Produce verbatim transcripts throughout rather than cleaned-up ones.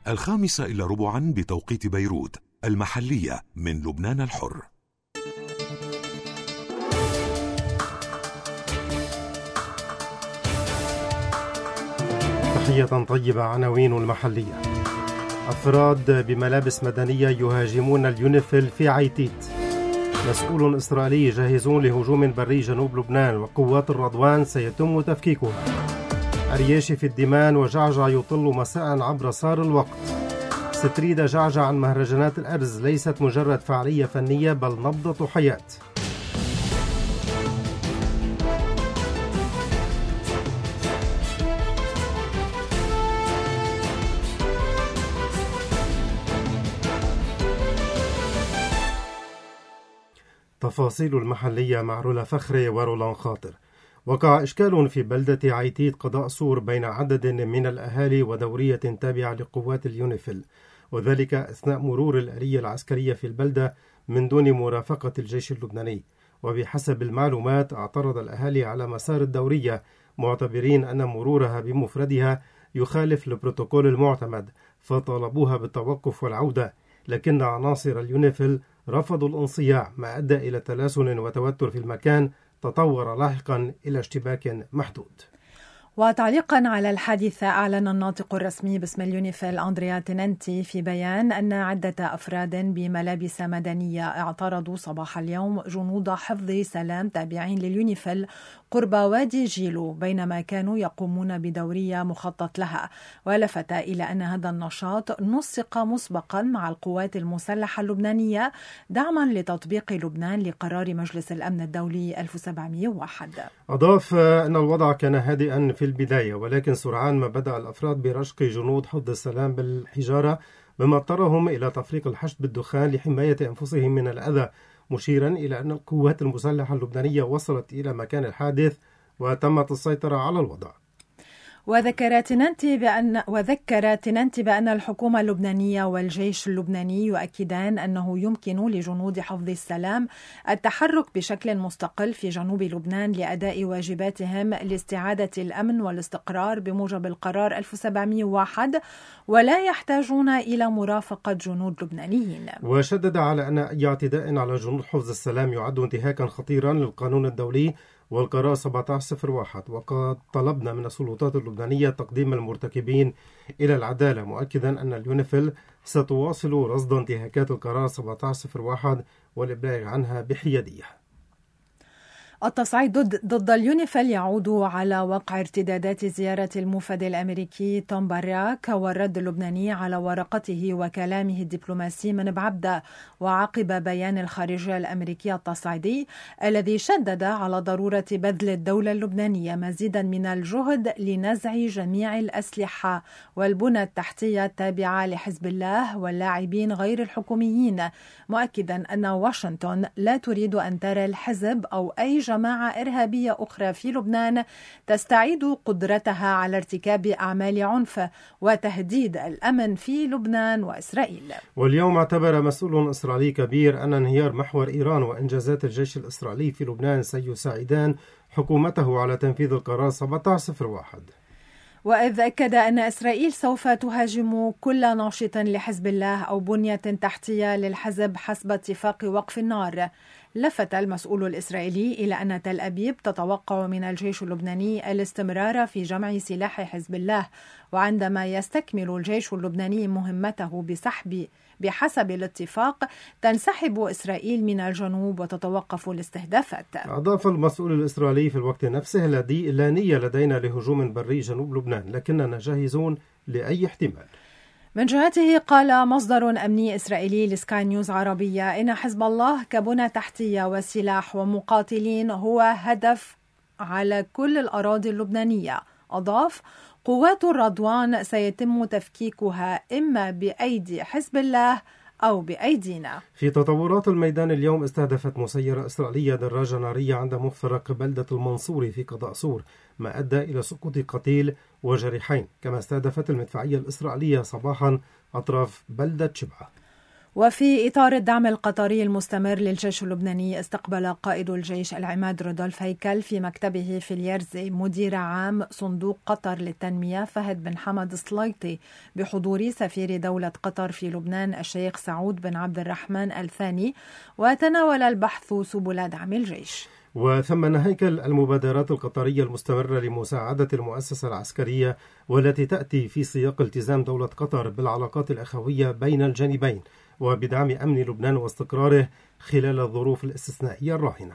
الخامسة إلا ربعا بتوقيت بيروت، المحلية من لبنان الحر. تحية طيبة. عناوين المحلية: أفراد بملابس مدنية يهاجمون اليونيفيل في عيتيت. مسؤول إسرائيلي يجهزون لهجوم بري جنوب لبنان، وقوات الرضوان سيتم تفكيكها. أرياشي في الدمان وجعجع يطل مساء عبر صار الوقت. ستريدة جعجع عن مهرجانات الأرز ليست مجرد فعالية فنية بل نبضة حياة. تفاصيل المحلية مع رولا فخري ورولان خاطر. وقع إشكال في بلدة عيتيت قضاء سور بين عدد من الأهالي ودورية تابعة لقوات اليونيفيل، وذلك أثناء مرور الآلية العسكرية في البلدة من دون مرافقة الجيش اللبناني. وبحسب المعلومات اعترض الأهالي على مسار الدورية، معتبرين أن مرورها بمفردها يخالف البروتوكول المعتمد، فطالبوها بالتوقف والعودة، لكن عناصر اليونيفيل رفضوا الانصياع، ما أدى إلى تلاسن وتوتر في المكان تطور لاحقا إلى اشتباك محدود. وتعليقا على الحادثة، أعلن الناطق الرسمي باسم اليونيفيل أندريا تيننتي في بيان أن عدة أفراد بملابس مدنية اعترضوا صباح اليوم جنود حفظ سلام تابعين لليونيفيل قرب وادي جيلو بينما كانوا يقومون بدورية مخطط لها، ولفت إلى أن هذا النشاط نسق مسبقا مع القوات المسلحة اللبنانية دعما لتطبيق لبنان لقرار مجلس الأمن الدولي ألف وسبعمائة وواحد. أضاف أن الوضع كان هادئا في البداية، ولكن سرعان ما بدأ الأفراد برشق جنود حفظ السلام بالحجارة، مما اضطرهم إلى تفريق الحشد بالدخان لحماية أنفسهم من الأذى، مشيرا إلى أن القوات المسلحة اللبنانية وصلت إلى مكان الحادث وتمت السيطرة على الوضع. وذكر تيننتي بأن وذكر تيننتي بأن الحكومة اللبنانية والجيش اللبناني يؤكدان أنه يمكن لجنود حفظ السلام التحرك بشكل مستقل في جنوب لبنان لأداء واجباتهم لاستعادة الأمن والاستقرار بموجب القرار ألف وسبعمائة وواحد، ولا يحتاجون إلى مرافقة جنود لبنانيين. وشدد على أن أي اعتداء على جنود حفظ السلام يعد انتهاكا خطيرا للقانون الدولي والقرار سبعة عشر صفر واحد، وقد طلبنا من السلطات اللبنانية تقديم المرتكبين إلى العدالة، مؤكدا أن اليونيفيل ستواصل رصد انتهاكات القرار سبعة عشر صفر واحد والإبلاغ عنها بحيادية. التصعيد ضد, ضد اليونيفيل يعود على وقع ارتدادات زيارة الموفد الأمريكي توم باراك والرد اللبناني على ورقته وكلامه الدبلوماسي من بعبدة، وعقب بيان الخارجية الأمريكية التصعيدي الذي شدد على ضرورة بذل الدولة اللبنانية مزيدا من الجهد لنزع جميع الأسلحة والبنى التحتية التابعة لحزب الله واللاعبين غير الحكوميين، مؤكدا أن واشنطن لا تريد أن ترى الحزب أو أي جماعة إرهابية أخرى في لبنان تستعيد قدرتها على ارتكاب أعمال عنف وتهديد الأمن في لبنان وإسرائيل. واليوم اعتبر مسؤول إسرائيلي كبير أن انهيار محور إيران وإنجازات الجيش الإسرائيلي في لبنان سيساعدان حكومته على تنفيذ القرار سبعة عشر صفر واحد. وإذ أكد أن إسرائيل سوف تهاجم كل ناشط لحزب الله أو بنية تحتية للحزب حسب اتفاق وقف النار. لفت المسؤول الإسرائيلي إلى أن تل أبيب تتوقع من الجيش اللبناني الاستمرار في جمع سلاح حزب الله، وعندما يستكمل الجيش اللبناني مهمته بسحب بحسب الاتفاق تنسحب إسرائيل من الجنوب وتتوقف الاستهدافات. أضاف المسؤول الإسرائيلي في الوقت نفسه: لا نية لدينا لهجوم بري جنوب لبنان، لكننا جاهزون لأي احتمال. من جهته قال مصدر أمني إسرائيلي لسكاي نيوز عربية إن حزب الله كبنى تحتية وسلاح ومقاتلين هو هدف على كل الأراضي اللبنانية. أضاف: قوات الرضوان سيتم تفكيكها إما بأيدي حزب الله أو بأيدينا. في تطورات الميدان اليوم، استهدفت مسيرة إسرائيلية دراجة نارية عند مفترق بلدة المنصوري في قضاء سور، ما أدى إلى سقوط قتيل وجريحين، كما استهدفت المدفعية الإسرائيلية صباحا أطراف بلدة شبعة. وفي إطار الدعم القطري المستمر للجيش اللبناني، استقبل قائد الجيش العماد رودولف هيكل في مكتبه في اليرزي مدير عام صندوق قطر للتنمية فهد بن حمد السليطي بحضور سفير دولة قطر في لبنان الشيخ سعود بن عبد الرحمن الثاني، وتناول البحث سبل دعم الجيش. وثمن هيكل المبادرات القطرية المستمرة لمساعدة المؤسسة العسكرية والتي تأتي في سياق التزام دولة قطر بالعلاقات الأخوية بين الجانبين وبدعم أمن لبنان واستقراره خلال الظروف الاستثنائية الراهنة.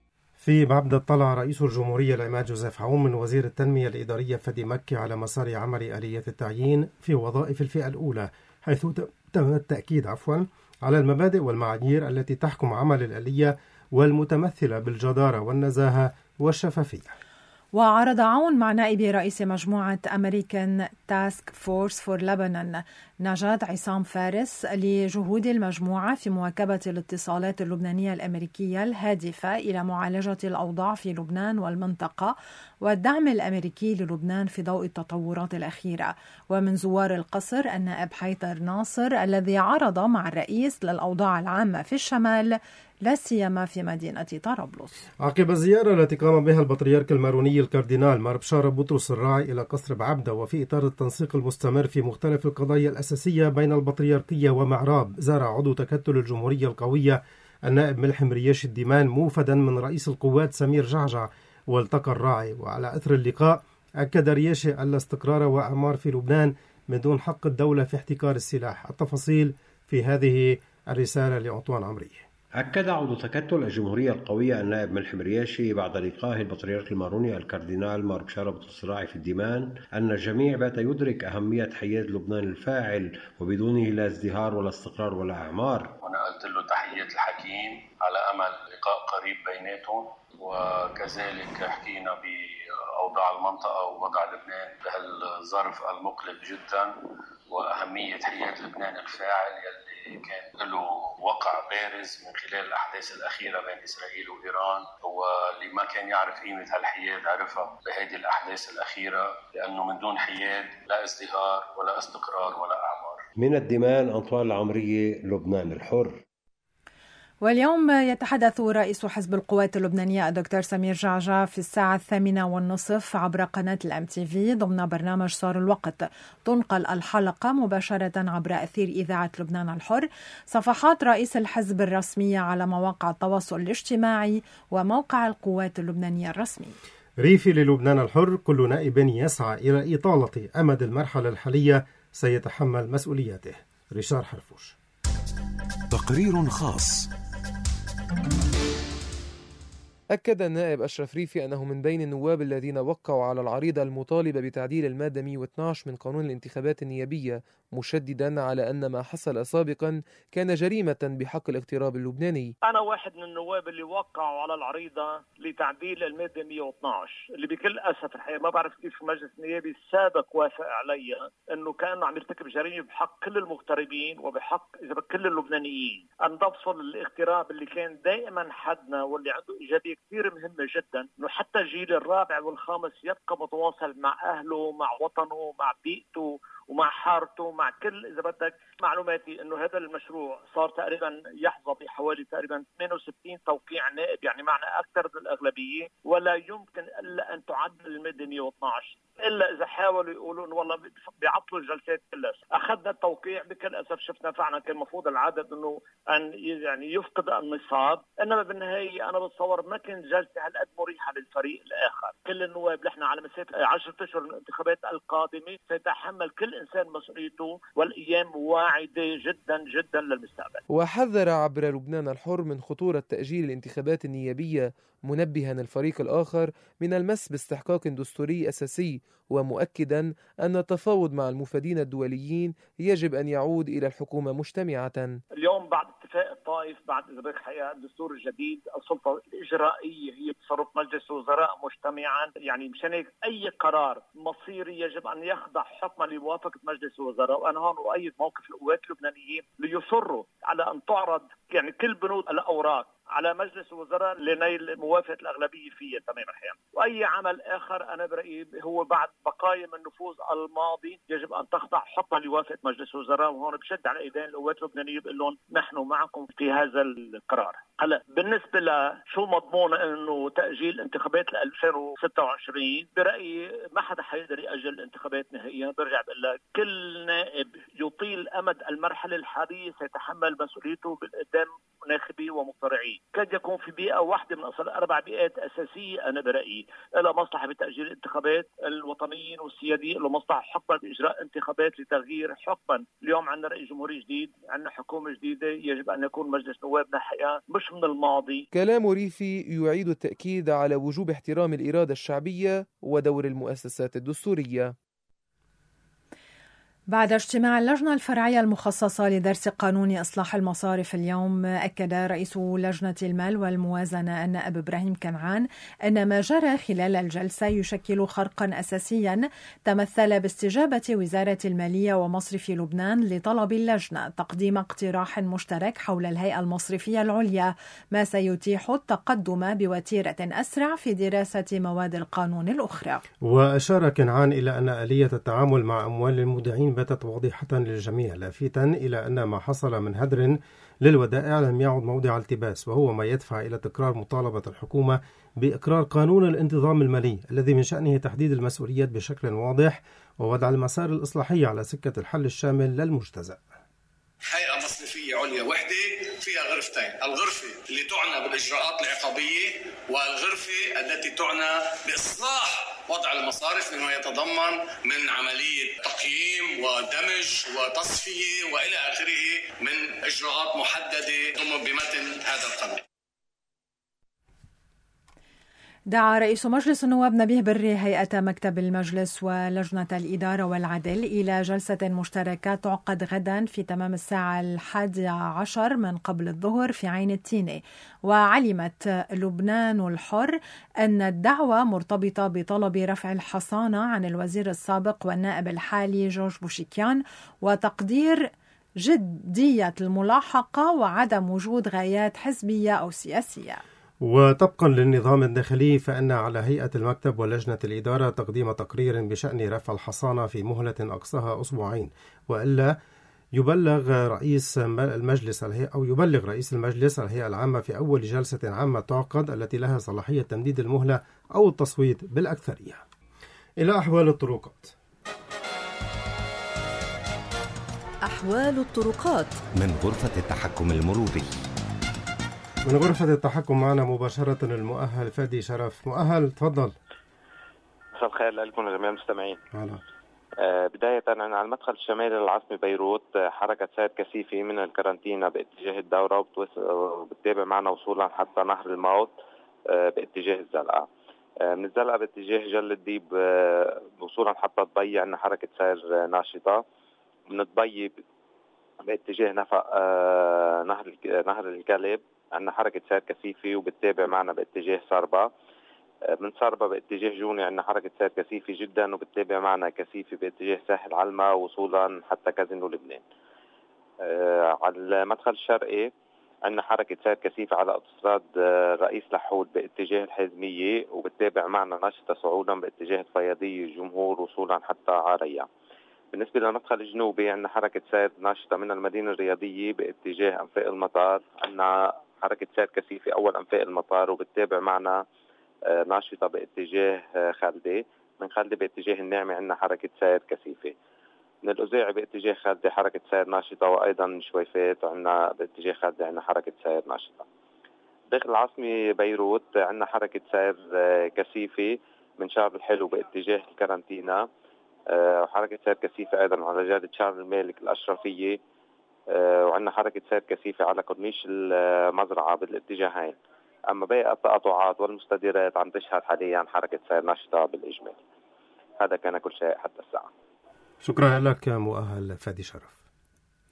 في معبد طلع رئيس الجمهورية العماد جوزيف عون من وزير التنمية الإدارية فادي مكي على مسار عمل آلية التعيين في وظائف الفئة الأولى، حيث تم التأكيد عفوا على المبادئ والمعايير التي تحكم عمل الآلية والمتمثلة بالجدارة والنزاهة والشفافية. وعرض عون مع نائب رئيس مجموعة أمريكان تاسك فورس فور لبنان نجاة عصام فارس لجهود المجموعة في مواكبة الاتصالات اللبنانية الأمريكية الهادفة إلى معالجة الأوضاع في لبنان والمنطقة والدعم الأمريكي للبنان في ضوء التطورات الأخيرة. ومن زوار القصر النائب حيدر ناصر الذي عرض مع الرئيس للأوضاع العامة في الشمال لا سيما في مدينة طرابلس. عقب الزيارة التي قام بها البطريرك الماروني الكاردينال مار بشارة بطرس الراعي إلى قصر بعبدة، وفي إطار التنسيق المستمر في مختلف القضايا الأساسية بين البطريركية ومعراب، زار عضو تكتل الجمهورية القوية النائب ملحم رياش الديمان موفدا من رئيس القوات سمير جعجع، والتقى الراعي. وعلى أثر اللقاء أكد رياشي الاستقرار وأعمار في لبنان من دون حق الدولة في احتكار السلاح. التفاصيل في هذه الرسالة لعطوان عمرية. أكد عضو تكتل الجمهورية القوية النائب ملحم رياشي بعد لقائه البطريرك الماروني الكاردينال مار بشارة بطرس الراعي في الديمان أن الجميع بات يدرك أهمية حياد لبنان الفاعل وبدونه لا ازدهار ولا استقرار ولا أعمار. وأنا قلت له تحيات الحكيم على أمل لقاء قريب بيناتهم، وكذلك حكينا بأوضاع المنطقة ووضع لبنان بهالظرف المقلق جدا وأهمية حياد لبنان الفاعل يلي كان له وقع بارز من خلال الأحداث الأخيرة بين إسرائيل وإيران، واللي ما كان يعرف قيمة هالحياد عرفها بهذه الأحداث الأخيرة، لأنه من دون حياد لا ازدهار ولا استقرار ولا أعمار. من الديمان أنطوان العمرية، لبنان الحر. واليوم يتحدث رئيس حزب القوات اللبنانية الدكتور سمير جعجع في الساعة الثامنة والنصف عبر قناة الام تي في ضمن برنامج صار الوقت. تنقل الحلقة مباشرة عبر أثير إذاعة لبنان الحر. صفحات رئيس الحزب الرسمية على مواقع التواصل الاجتماعي وموقع القوات اللبنانية الرسمي. ريفي للبنان الحر: كل نائب يسعى إلى إطالة أمد المرحلة الحالية سيتحمل مسؤولياته. ريشار حرفوش. تقرير خاص. أكد النائب أشرف ريفي أنه من بين النواب الذين وقعوا على العريضة المطالبة بتعديل المادة مئة واثني عشر من قانون الانتخابات النيابية، مشددا على أن ما حصل سابقا كان جريمة بحق الاغتراب اللبناني. أنا واحد من النواب اللي وقعوا على العريضة لتعديل المادة مئة واثني عشر، اللي بكل أسف الحقيقة ما بعرف كيف المجلس النيابي السابق وافق عليها، أنه كان عم يرتكب جريمة بحق كل المغتربين وبحق إذا كل اللبنانيين. أن تفصل الاغتراب اللي كان دائما حدنا واللي عنده إيجابية كثير مهمة جدا، أنه حتى الجيل الرابع والخامس يبقى متواصل مع أهله، مع وطنه، مع بيئته ومع حارته، مع كل إذا بدك. معلوماتي أنه هذا المشروع صار تقريبا يحظى بحوالي تقريبا ثمانية وستين توقيع نائب، يعني معنى أكثر من الأغلبية، ولا يمكن إلا أن تعدل المادة مئة واثني عشر إلا إذا حاولوا يقولوا إنه والله بيعطلوا الجلسات كلها. أخذنا التوقيع بكل أسف، شفنا فعلا كان المفروض العدد إنه أن يعني يفقد النصاب، إنما بالنهاية أنا بتصور ما كان جلسة هالقد مريحة للفريق الآخر. كل النواب نحن على مسافة عشرة أشهر من الانتخابات القادمة سيتحمل كل إنسان مسؤوليته، والأيام واعدة جدا جدا للمستقبل. وحذر عبر لبنان الحر من خطورة تأجيل الانتخابات النيابية، منبها الفريق الآخر من المس باستحقاق دستوري أساسي، ومؤكدا أن التفاوض مع المفادين الدوليين يجب أن يعود إلى الحكومة مجتمعة. اليوم بعد اتفاق الطائف، بعد إذا بدك حقيقة الدستور الجديد، السلطة الإجرائية هي تصرف مجلس وزراء مجتمعا، يعني مشان هيك أي قرار مصيري يجب أن يخضع حكما لموافقة مجلس الوزراء. وأنا هون أؤيد موقف القوات اللبنانيين ليصروا على أن تعرض يعني كل بنود الأوراق على مجلس الوزراء لنيل موافقة الأغلبية فيه تمام الحين. وأي عمل آخر أنا برأيي هو بعد بقايا من نفوذ الماضي يجب أن تخضع حقا لوافقة مجلس الوزراء. وهون بشد على إيدين القوات اللبنانية بقول لهم نحن معكم في هذا القرار. هلا بالنسبة لشو مضمون إنه تأجيل انتخابات ألفين وستة وعشرين، برأيي ما حدا حيقدر يأجل الانتخابات نهائيا. برجع بقول لك كل نائب يطيل أمد المرحلة الحالية سيتحمل مسؤوليته بالقدام ناخبي ومقترعي. قد يكون في بيئة واحدة من أصل أربع بيئات أساسية أنا برأيي لها مصلحة بتأجيل الانتخابات. الوطنيين والسياديين له مصلحة حقا بإجراء انتخابات لتغيير حقا. اليوم عندنا رئيس جمهوري جديد، عندنا حكومة جديدة، يجب أن يكون مجلس نوابنا حقيقة مش من الماضي. كلام ريفي يعيد التأكيد على وجوب احترام الإرادة الشعبية ودور المؤسسات الدستورية. بعد اجتماع اللجنة الفرعية المخصصة لدرس قانون إصلاح المصارف اليوم، أكد رئيس لجنة المال والموازنة النائب إبراهيم كنعان أن ما جرى خلال الجلسة يشكل خرقا أساسيا تمثل باستجابة وزارة المالية ومصرف لبنان لطلب اللجنة تقديم اقتراح مشترك حول الهيئة المصرفية العليا، ما سيتيح التقدم بوتيرة أسرع في دراسة مواد القانون الأخرى. وأشار كنعان إلى أن آلية التعامل مع أموال المودعين باتت واضحة للجميع، لافتا إلى أن ما حصل من هدر للودائع لم يعد موضع التباس، وهو ما يدفع إلى تكرار مطالبة الحكومة بإقرار قانون الانتظام المالي الذي من شأنه تحديد المسؤوليات بشكل واضح ووضع المسار الإصلاحي على سكة الحل الشامل للمجتزأ. هيئة مصرفية عليا وحدة فيها غرفتين، الغرفة اللي تعنى بالإجراءات العقابية والغرفة التي تعنى بإصلاح وضع المصارف بما يتضمن من عملية تقييم ودمج وتصفية وإلى آخره من إجراءات محددة ضمن بمتن هذا القانون. دعا رئيس مجلس النواب نبيه بري هيئة مكتب المجلس ولجنة الإدارة والعدل إلى جلسة مشتركة تعقد غدا في تمام الساعة الحادية عشر من قبل الظهر في عين التينة. وعلمت لبنان الحر أن الدعوة مرتبطة بطلب رفع الحصانة عن الوزير السابق والنائب الحالي جورج بوشيكيان وتقدير جدية الملاحقة وعدم وجود غايات حزبية أو سياسية. وطبقا للنظام الداخلي فإن على هيئة المكتب ولجنة الإدارة تقديم تقرير بشأن رفع الحصانة في مهلة أقصاها أسبوعين، وإلا يبلغ رئيس المجلس أو يبلغ رئيس المجلس الهيئة العامة في أول جلسة عامة تعقد التي لها صلاحية تمديد المهلة أو التصويت بالأكثرية. إلى أحوال الطرقات. أحوال الطرقات من غرفة التحكم المروري. من غرفة التحكم معنا مباشرة المؤهل فادي شرف. مؤهل تفضل. مساء الخير لكم جميع المستمعين. هلا. آه بداية على المدخل الشمالي للعاصمة بيروت حركة سير كثيفة من الكارنتينا باتجاه الدورة وبتتابع معنا وصولا حتى نهر الموت آه باتجاه الزلقة. آه من الزلقة باتجاه جل الديب آه وصولا حتى طبي عندنا حركة سير ناشطة. من طبي باتجاه نفق آه نهر نهر الكلب عندنا حركة سير كثيفة وبتتابع معنا باتجاه صربة. من صربة باتجاه جوني عندنا حركة سير كثيفة جدا وبتتابع معنا كثيفة باتجاه ساحل علمة وصولا حتى كازينو لبنان. آه على المدخل الشرقي عندنا حركة سير كثيفة على اوتوستراد آه رئيس لحود باتجاه الحزمية وبتتابع معنا ناشطة صعودا باتجاه الفياضية الجمهور وصولا حتى عارية. بالنسبة للمدخل الجنوبي عندنا حركة سير ناشطة من المدينة الرياضية باتجاه أنفاق المطار. عندنا حركة سير كثيفة أول أنفاق المطار وبتتابع معنا ناشطة باتجاه خالدي. من خالدي باتجاه الناعمة عندنا حركة سير كثيفة. من الأزاعي باتجاه خالدي حركة سير ناشطة وأيضا شويفات وعندنا باتجاه خالدي عندنا حركة سير ناشطة. داخل العاصمة بيروت عندنا حركة سير كثيفة من شارل الحلو باتجاه الكارنتينا وحركة سير كثيفة أيضا على جادة شارل المالك الأشرفية وعندنا حركة سير كثيفة على كورنيش المزرعة بالاتجاهين. أما باقي التقاطعات والمستديرات عم تشهد حاليا حركة سير نشطة بالإجمال. هذا كان كل شيء حتى الساعة. شكرا لك مؤهل فادي شرف.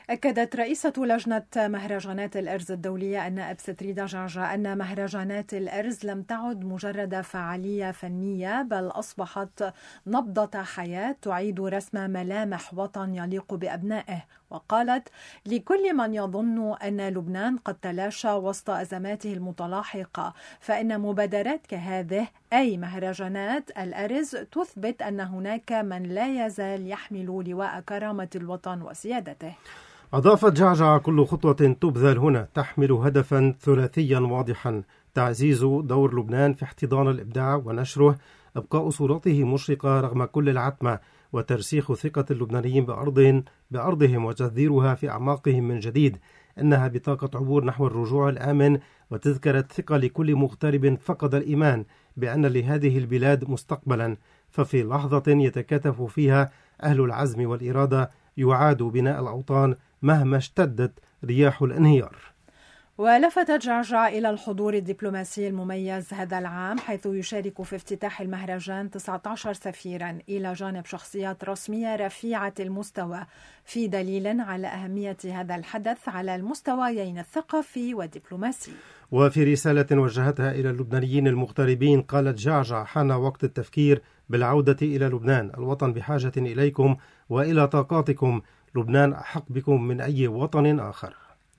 أكدت رئيسة لجنة مهرجانات الأرز الدولية النائب ستريدا جعجع أن مهرجانات الأرز لم تعد مجرد فعالية فنية، بل أصبحت نبضة حياة تعيد رسم ملامح وطن يليق بأبنائه. وقالت: لكل من يظن أن لبنان قد تلاشى وسط أزماته المتلاحقة، فإن مبادرات كهذه أي مهرجانات الأرز تثبت أن هناك من لا يزال يحمل لواء كرامة الوطن وسيادته. أضافت جعجع: كل خطوة تبذل هنا تحمل هدفا ثلاثيا واضحا: تعزيز دور لبنان في احتضان الإبداع ونشره، إبقاء صورته مشرقة رغم كل العتمة، وترسيخ ثقة اللبنانيين بأرضهم, بأرضهم وتجذيرها في أعماقهم من جديد. إنها بطاقة عبور نحو الرجوع الآمن وتذكرة ثقة لكل مغترب فقد الإيمان بأن لهذه البلاد مستقبلا، ففي لحظة يتكاتف فيها أهل العزم والإرادة يعاد بناء الأوطان مهما اشتدت رياح الانهيار. ولفتت جعجع إلى الحضور الدبلوماسي المميز هذا العام، حيث يشارك في افتتاح المهرجان تسعة عشر سفيرا إلى جانب شخصيات رسمية رفيعة المستوى، في دليل على أهمية هذا الحدث على المستويين الثقافي والدبلوماسي. وفي رسالة وجهتها إلى اللبنانيين المغتربين قالت جعجع: حان وقت التفكير بالعودة إلى لبنان، الوطن بحاجة إليكم وإلى طاقاتكم، لبنان أحق بكم من أي وطن آخر.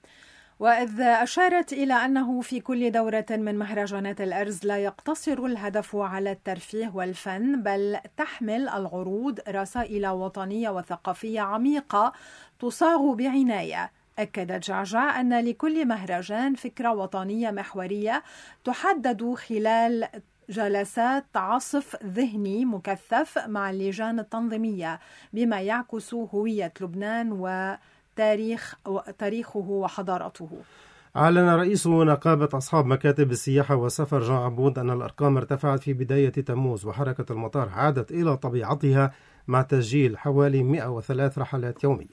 وإذ أشارت إلى أنه في كل دورة من مهرجانات الأرز لا يقتصر الهدف على الترفيه والفن، بل تحمل العروض رسائل وطنية وثقافية عميقة تصاغ بعناية. أكدت جعجع أن لكل مهرجان فكرة وطنية محورية تحدد خلال جلسات عصف ذهني مكثف مع اللجان التنظيمية، بما يعكس هوية لبنان و تاريخ تاريخه وحضارته. أعلن رئيس نقابة أصحاب مكاتب السياحة والسفر جان عبود أن الأرقام ارتفعت في بداية تموز، وحركة المطار عادت إلى طبيعتها مع تسجيل حوالي مئة وثلاث رحلات يوميا.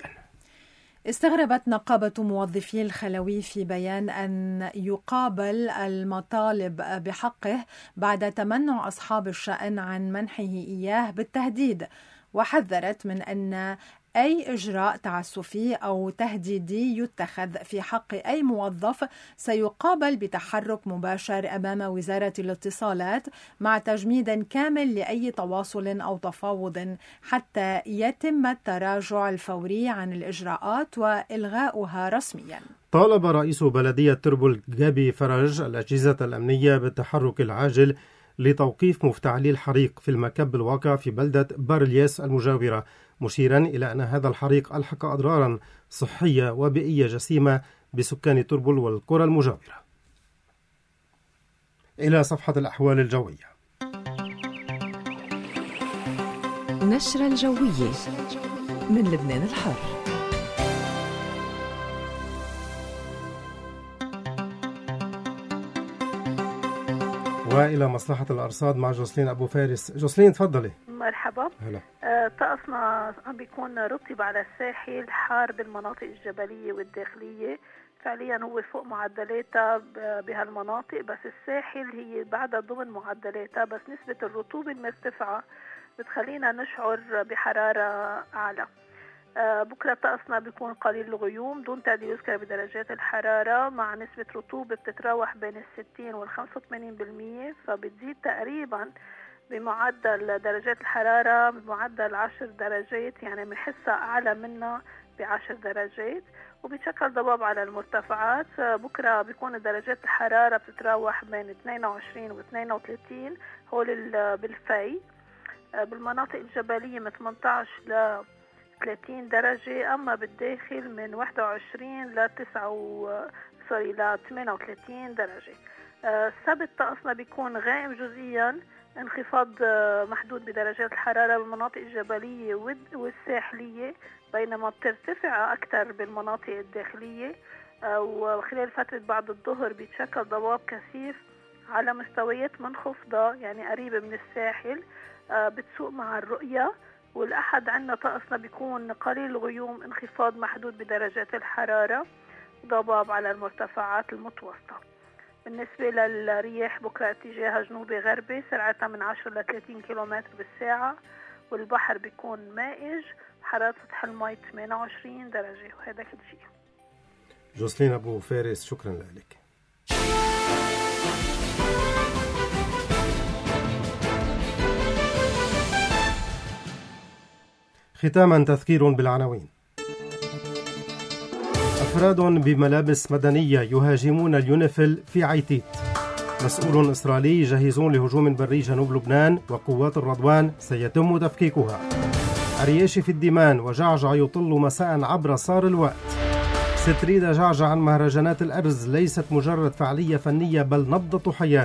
استغربت نقابة موظفي الخلوي في بيان أن يقابل المطالب بحقه بعد تمنع أصحاب الشأن عن منحه إياه بالتهديد، وحذرت من أن أي إجراء تعسفي أو تهديدي يتخذ في حق أي موظف سيقابل بتحرك مباشر أمام وزارة الاتصالات، مع تجميد كامل لأي تواصل أو تفاوض حتى يتم التراجع الفوري عن الإجراءات وإلغاؤها رسميا. طالب رئيس بلدية تربل جابي فرج الأجهزة الأمنية بالتحرك العاجل لتوقيف مفتعلي الحريق في المكب الواقع في بلدة بارلياس المجاورة، مشيرا إلى أن هذا الحريق ألحق أضرارا صحية وبيئية جسيمة بسكان تربل والقرى المجاورة. إلى صفحة الأحوال الجوية. نشرة الجوية من لبنان الحر. وإلى مصلحة الأرصاد مع جوسلين أبو فارس. جوسلين تفضلي. مرحبا. هلا. آه، طقسنا عم بيكون رطب على الساحل، حار بالمناطق الجبلية والداخلية، فعليا هو فوق معدلاتها بهالمناطق، بس الساحل هي بعدها ضمن معدلاتها، بس نسبة الرطوبة المرتفعة بتخلينا نشعر بحرارة أعلى. آه، بكرة طقسنا بيكون قليل الغيوم دون تعديل يذكر بدرجات الحرارة، مع نسبة رطوبة بتتراوح بين الستين والخمسة وثمانين بالمية، فبتزيد تقريبا بمعدل درجات الحرارة بمعدل عشر درجات، يعني بنحسها أعلى منها بعشر درجات، وبيشكل ضباب على المرتفعات. بكرة بيكون درجات الحرارة بتتراوح بين اثنين وعشرين و اثنين وثلاثين هول بالفي، بالمناطق الجبلية من ثمانية عشر ل ثلاثين درجة، أما بالداخل من واحد وعشرين ل تسعة و... سوري ل ثمانية وثلاثين درجة. السبت طقسنا بيكون غائم جزئيا، انخفاض محدود بدرجات الحرارة بالمناطق الجبلية والساحلية، بينما بترتفع أكثر بالمناطق الداخلية، وخلال فترة بعد الظهر بيتشكل ضباب كثيف على مستويات منخفضة يعني قريبة من الساحل بتسوق مع الرؤية. والأحد عندنا طقسنا بيكون قليل الغيوم، انخفاض محدود بدرجات الحرارة، ضباب على المرتفعات المتوسطة. بالنسبة للرياح بكرة اتجاهها جنوبي غربي، سرعتها من عشرة ل ثلاثين كيلومتر بالساعة، والبحر بيكون مائج، حرارة سطح المي ثمانية وعشرين درجة. وهذا كل شيء. جوسلين أبو فارس، شكرا لك. ختاما تذكير بالعناوين. أفراد بملابس مدنية يهاجمون اليونيفيل في عيتيت. مسؤول إسرائيلي يجهزون لهجوم بري جنوب لبنان وقوات الرضوان سيتم تفكيكها. عرياشي في الديمان وجعجع يطل مساء عبر صار الوقت. ستريدة جعجع عن مهرجانات الأرز ليست مجرد فعالية فنية بل نبضة حياة.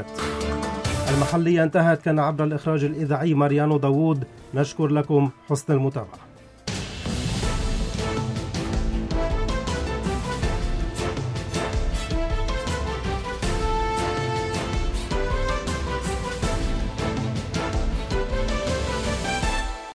المحلية انتهت كان عبر الإخراج الإذاعي ماريانو داوود. نشكر لكم حسن المتابعة.